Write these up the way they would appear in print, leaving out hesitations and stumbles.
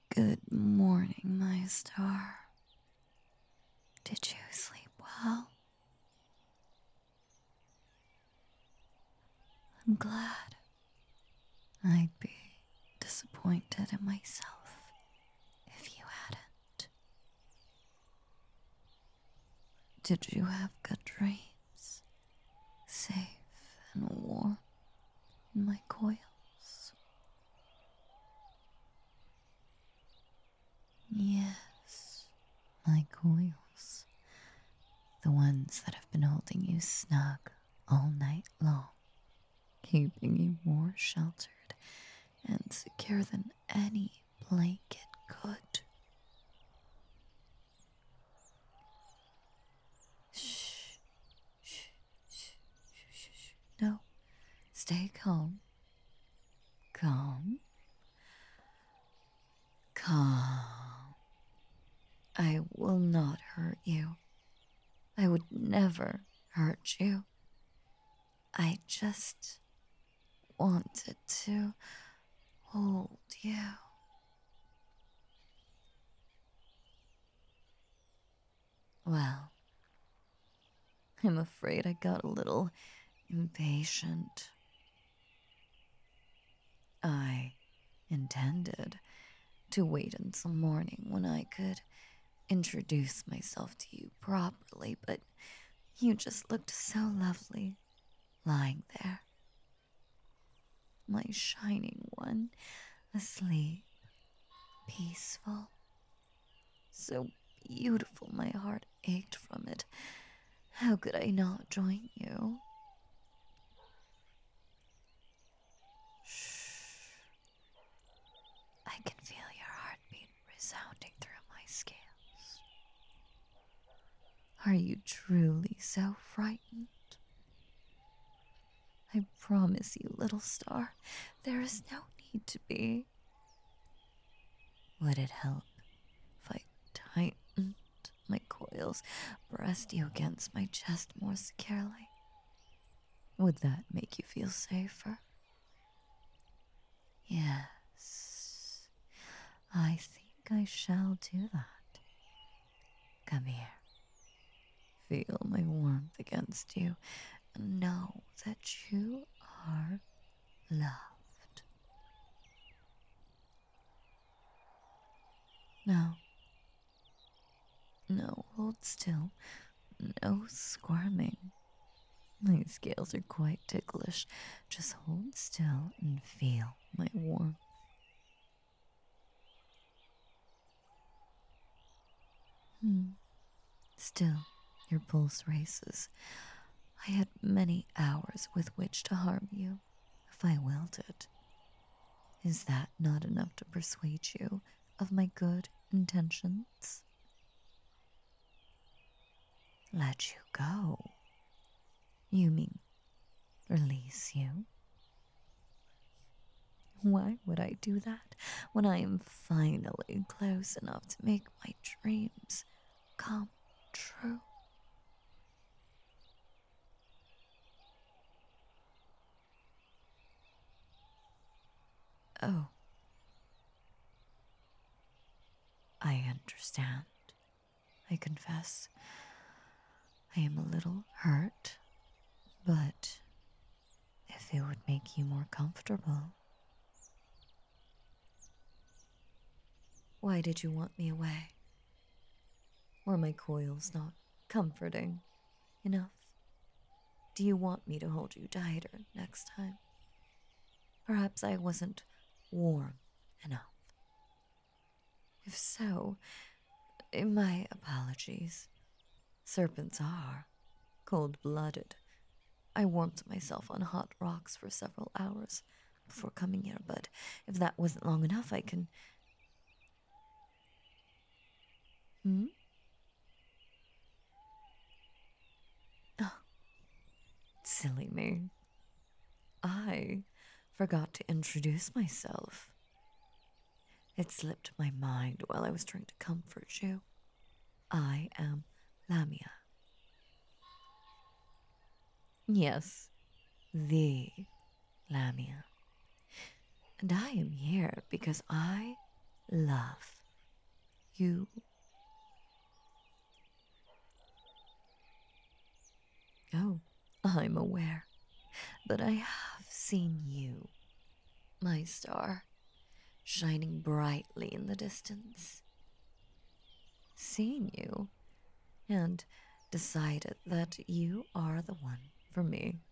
Good morning, my star. Did you sleep well? I'm glad. I'd be disappointed in myself if you hadn't. Did you have good dreams? Safe and warm in my coils? Yes, my coils. The ones that have been holding you snug all night long, keeping you more sheltered and secure than any blanket could. Shh, shh, shh, shh, shh, shh. No, stay calm. Calm. Calm. I will not hurt you. I would never hurt you. I just wanted to hold you. Well, I'm afraid I got a little impatient. I intended to wait until morning when I could introduce myself to you properly, but you just looked so lovely lying there. My shining one, asleep, peaceful. So beautiful, my heart ached from it. How could I not join you? Shh. I can feel your heartbeat resounding through my scales. Are you truly so frightened? I promise you, little star, there is no need to be. Would it help if I tightened my coils, pressed you against my chest more securely? Would that make you feel safer? Yes, I think I shall do that. Come here. Feel my warmth against you and know that you are loved. No. No, hold still. No squirming. My scales are quite ticklish. Just hold still and feel my warmth. Still, your pulse races. I had many hours with which to harm you, if I willed it. Is that not enough to persuade you of my good intentions? Let you go? You mean release you? Why would I do that when I am finally close enough to make my dreams come true? Oh, I understand. I confess, I am a little hurt, but if it would make you more comfortable. Why did you want me away? Were my coils not comforting enough? Do you want me to hold you tighter next time? Perhaps I wasn't warm enough. If so, my apologies. Serpents are cold-blooded. I warmed myself on hot rocks for several hours before coming here, but if that wasn't long enough, I can... Hmm? Oh, silly me. I forgot to introduce myself. It slipped my mind while I was trying to comfort you. I am Lamia. Yes, the Lamia. And I am here because I love you. Oh, I'm aware, but I have seen you, my star, shining brightly in the distance. Seen you, and decided that you are the one for me.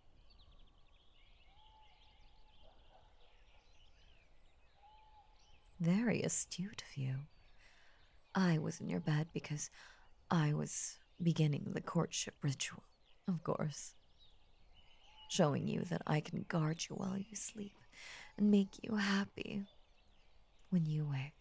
Very astute of you. I was in your bed because I was beginning the courtship ritual, of course. Showing you that I can guard you while you sleep and make you happy when you wake.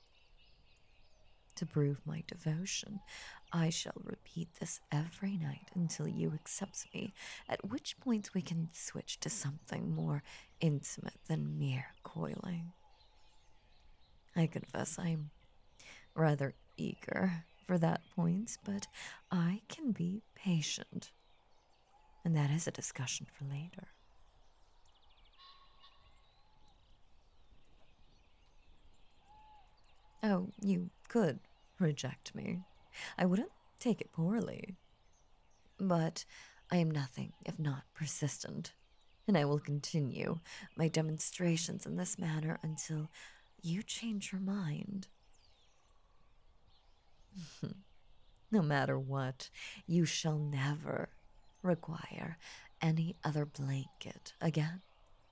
To prove my devotion, I shall repeat this every night until you accept me, at which point we can switch to something more intimate than mere coiling. I confess I'm rather eager for that point, but I can be patient, and that is a discussion for later. Oh, you could reject me. I wouldn't take it poorly. But I am nothing if not persistent, and I will continue my demonstrations in this manner until you change your mind. No matter what, you shall never require any other blanket again.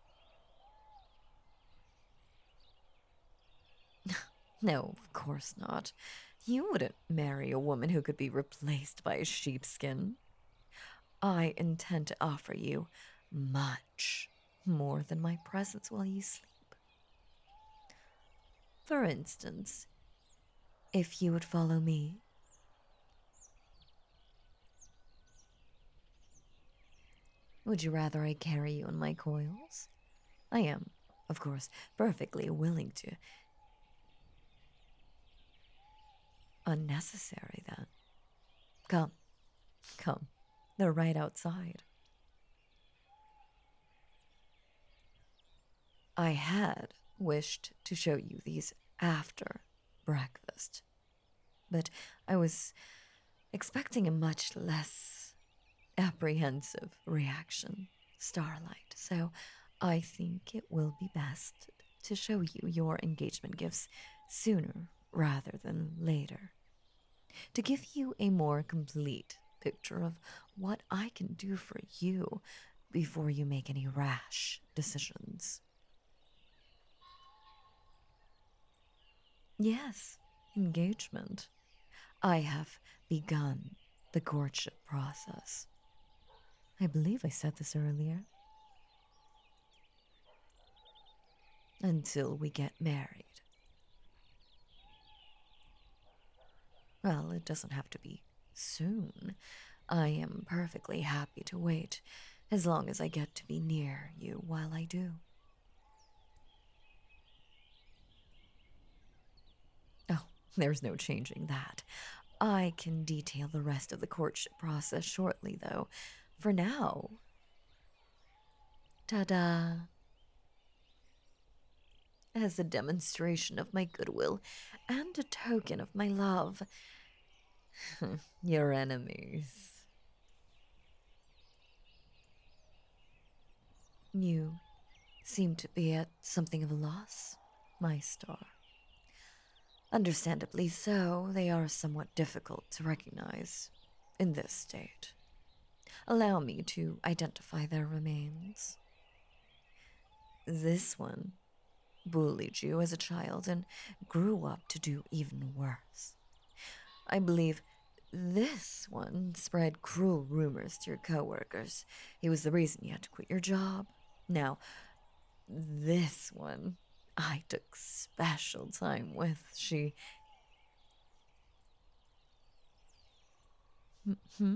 No, of course not. You wouldn't marry a woman who could be replaced by a sheepskin. I intend to offer you much more than my presence while you sleep. For instance, if you would follow me, would you rather I carry you in my coils? I am, of course, perfectly willing to. Unnecessary, then. Come, come. They're right outside. I had wished to show you these after breakfast, but I was expecting a much less apprehensive reaction, Starlight, so I think it will be best to show you your engagement gifts sooner rather than later, to give you a more complete picture of what I can do for you before you make any rash decisions. Yes, engagement. I have begun the courtship process. I believe I said this earlier. Until we get married. Well, it doesn't have to be soon. I am perfectly happy to wait as long as I get to be near you while I do. Oh, there's no changing that. I can detail the rest of the courtship process shortly, though. For now, ta da! As a demonstration of my goodwill and a token of my love, your enemies. You seem to be at something of a loss, my star. Understandably so, they are somewhat difficult to recognize in this state. Allow me to identify their remains. This one bullied you as a child and grew up to do even worse. I believe this one spread cruel rumors to your coworkers. He was the reason you had to quit your job. Now, this one I took special time with. She. Hmm?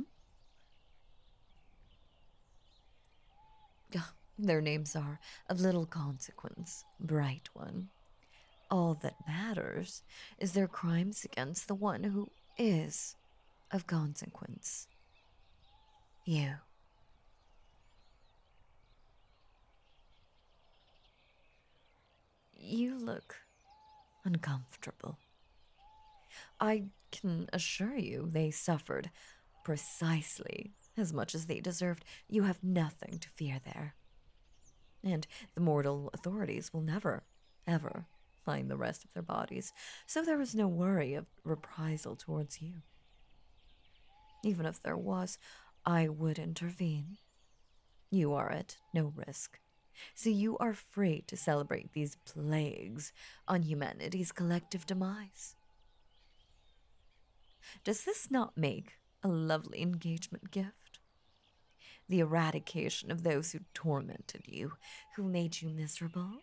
Their names are of little consequence, bright one. All that matters is their crimes against the one who is of consequence. You. You look uncomfortable. I can assure you they suffered precisely as much as they deserved. You have nothing to fear there. And the mortal authorities will never, ever find the rest of their bodies, so there is no worry of reprisal towards you. Even if there was, I would intervene. You are at no risk. So you are free to celebrate these plagues on humanity's collective demise. Does this not make a lovely engagement gift? The eradication of those who tormented you, who made you miserable?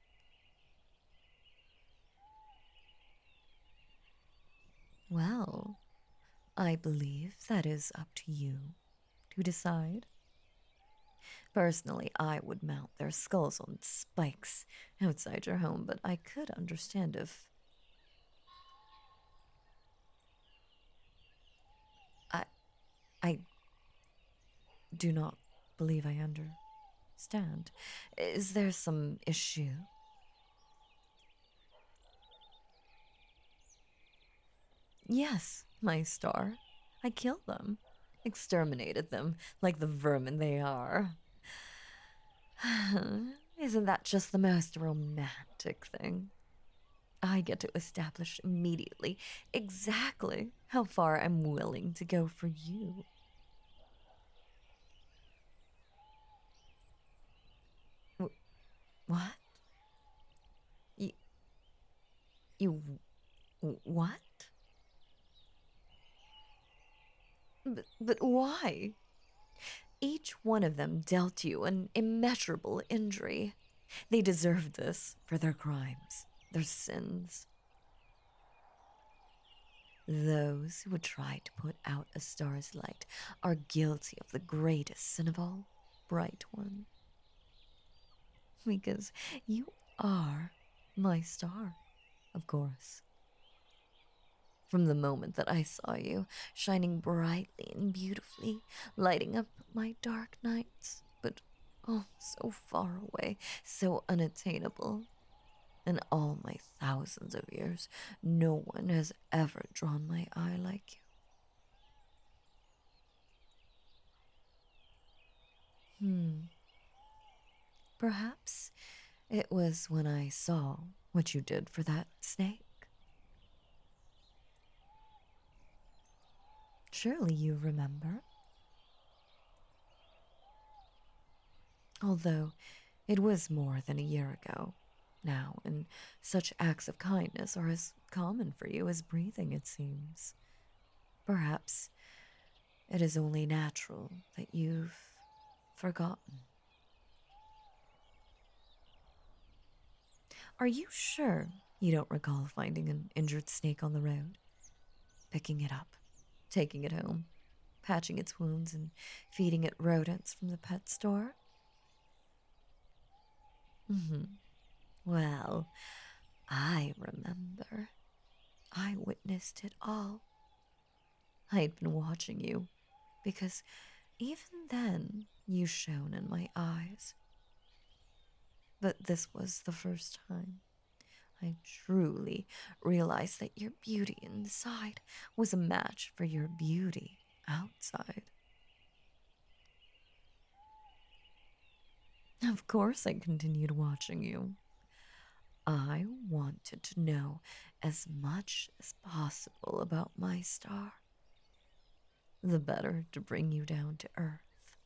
Well, I believe that is up to you to decide. Personally, I would mount their skulls on spikes outside your home, but I could understand if I I do not believe I understand. Is there some issue? Yes, my star. I killed them, exterminated them like the vermin they are. Isn't that just the most romantic thing? I get to establish immediately exactly how far I'm willing to go for you. What? You, you what? But why? Each one of them dealt you an immeasurable injury. They deserved this for their crimes, their sins. Those who would try to put out a star's light are guilty of the greatest sin of all, Bright One. Because you are my star, of course. From the moment that I saw you, shining brightly and beautifully, lighting up my dark nights, but oh, so far away, so unattainable. In all my thousands of years, no one has ever drawn my eye like you. Perhaps it was when I saw what you did for that snake. Surely you remember? Although it was more than a year ago now, and such acts of kindness are as common for you as breathing, it seems. Perhaps it is only natural that you've forgotten. Are you sure you don't recall finding an injured snake on the road? Picking it up, taking it home, patching its wounds, and feeding it rodents from the pet store? Hmm. Well, I remember. I witnessed it all. I'd been watching you because even then you shone in my eyes. But this was the first time I truly realized that your beauty inside was a match for your beauty outside. Of course, I continued watching you. I wanted to know as much as possible about my star, the better to bring you down to earth.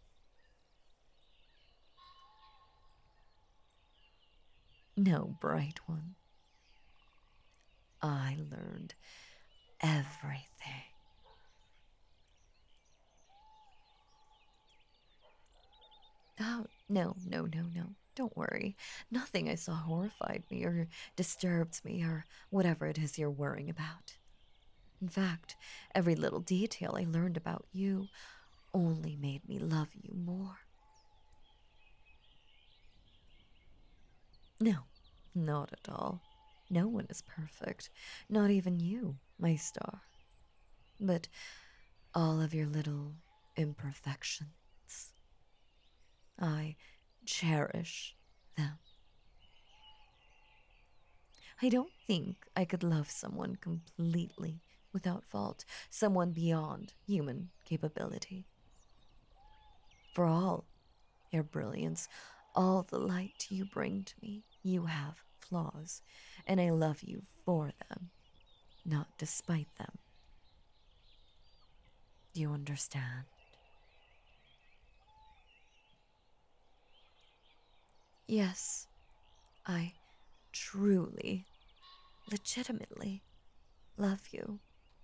No, Bright One, I learned everything. Oh, no, no, no, no. Don't worry. Nothing I saw horrified me or disturbed me or whatever it is you're worrying about. In fact, every little detail I learned about you only made me love you more. No, not at all. No one is perfect, not even you, my star. But all of your little imperfections, I cherish them. I don't think I could love someone completely without fault, someone beyond human capability. For all your brilliance, all the light you bring to me, you have flaws, and I love you for them, not despite them. Do you understand? Yes, I truly, legitimately love you.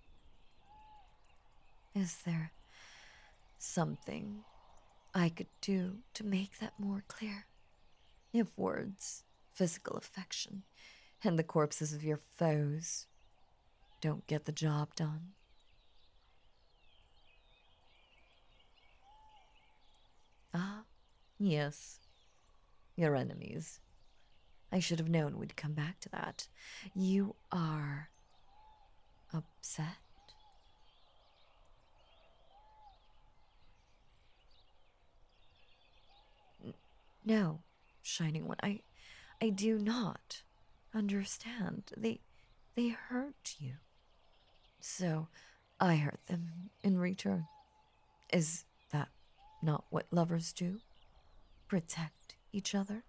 Is there something I could do to make that more clear? If words, physical affection, and the corpses of your foes don't get the job done. Ah, yes, your enemies. I should have known we'd come back to that. You are upset? No, Shining One, I do not understand. They hurt you. So I hurt them in return. Is that not what lovers do? Protect each other?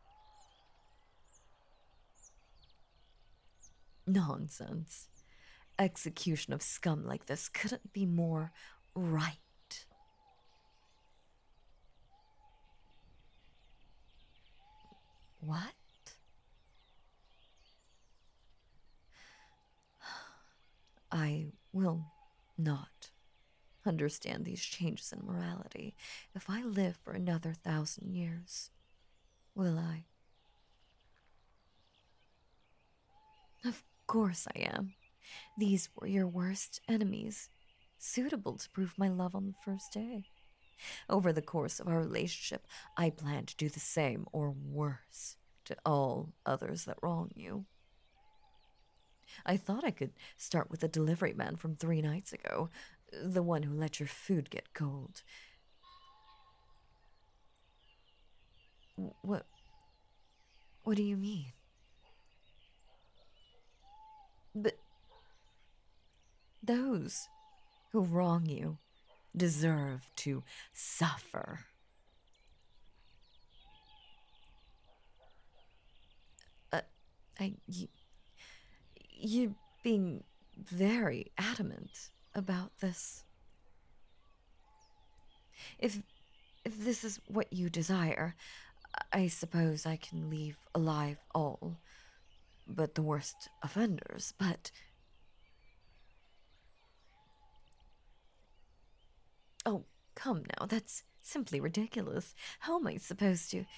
Nonsense. Execution of scum like this couldn't be more right. What? I will not understand these changes in morality if I live for another 1,000 years. Will I? Of course I am. These were your worst enemies, suitable to prove my love on the first day. Over the course of our relationship, I plan to do the same or worse to all others that wrong you. I thought I could start with the delivery man from 3 nights ago, the one who let your food get cold. What? What do you mean? But those who wrong you deserve to suffer. Uh, you're being very adamant about this. If if this is what you desire, I suppose I can leave alive all but the worst offenders, but oh, come now, that's simply ridiculous. How am I supposed to?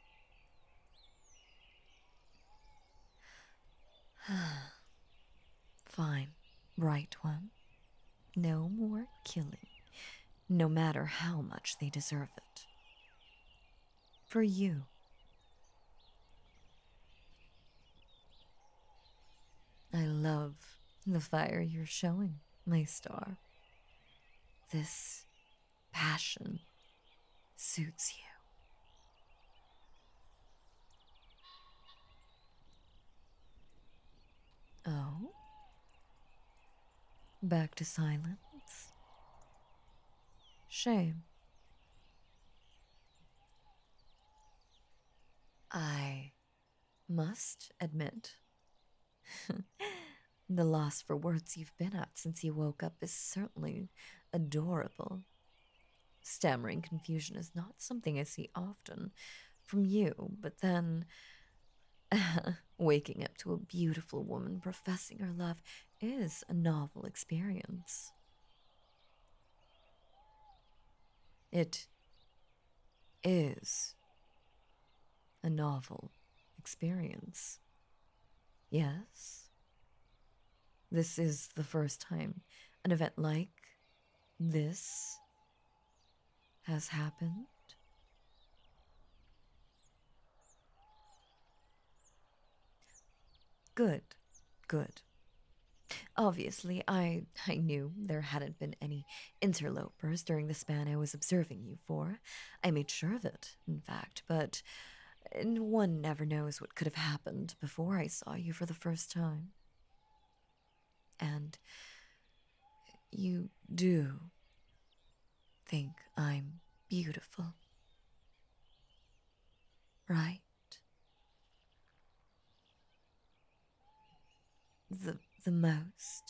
Fine, right one. No more killing, no matter how much they deserve it. For you. I love the fire you're showing, my star. This passion suits you. Oh? Back to silence? Shame. I must admit, the loss for words you've been at since you woke up is certainly adorable. Stammering confusion is not something I see often from you, but then waking up to a beautiful woman professing her love is a novel experience. It is a novel experience. Yes, this is the first time an event like this has happened. Good, good. Obviously, I knew there hadn't been any interlopers during the span I was observing you for. I made sure of it, in fact, but And one never knows what could have happened before I saw you for the first time. And you do think I'm beautiful, right? The most.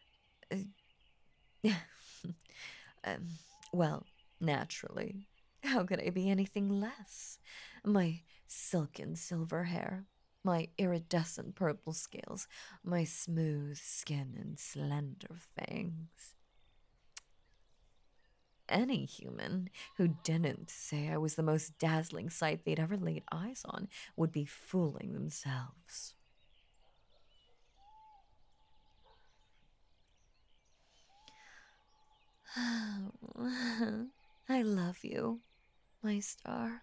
Uh, um, well, naturally. How could I be anything less? My silken silver hair, my iridescent purple scales, my smooth skin and slender fangs. Any human who didn't say I was the most dazzling sight they'd ever laid eyes on would be fooling themselves. I love you, my star,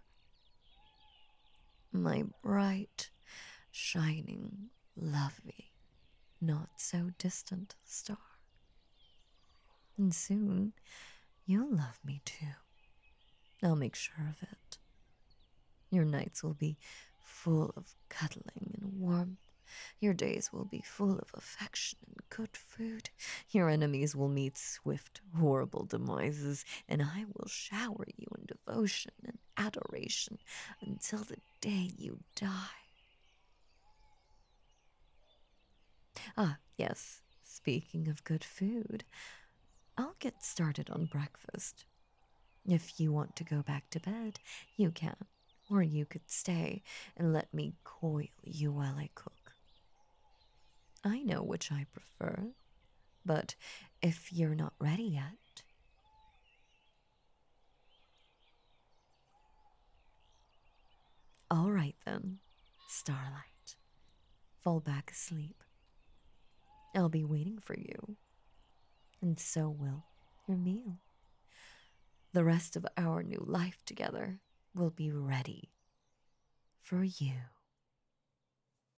my bright, shining, lovely, not so distant star. And soon you'll love me too. I'll make sure of it. Your nights will be full of cuddling and warmth. Your days will be full of affection and good food. Your enemies will meet swift, horrible demises, and I will shower you in devotion and adoration until the day you die. Ah, yes, speaking of good food, I'll get started on breakfast. If you want to go back to bed, you can. Or you could stay and let me coil you while I cook. I know which I prefer, but if you're not ready yet, all right then, Starlight. Fall back asleep. I'll be waiting for you, and so will your meal. The rest of our new life together will be ready for you.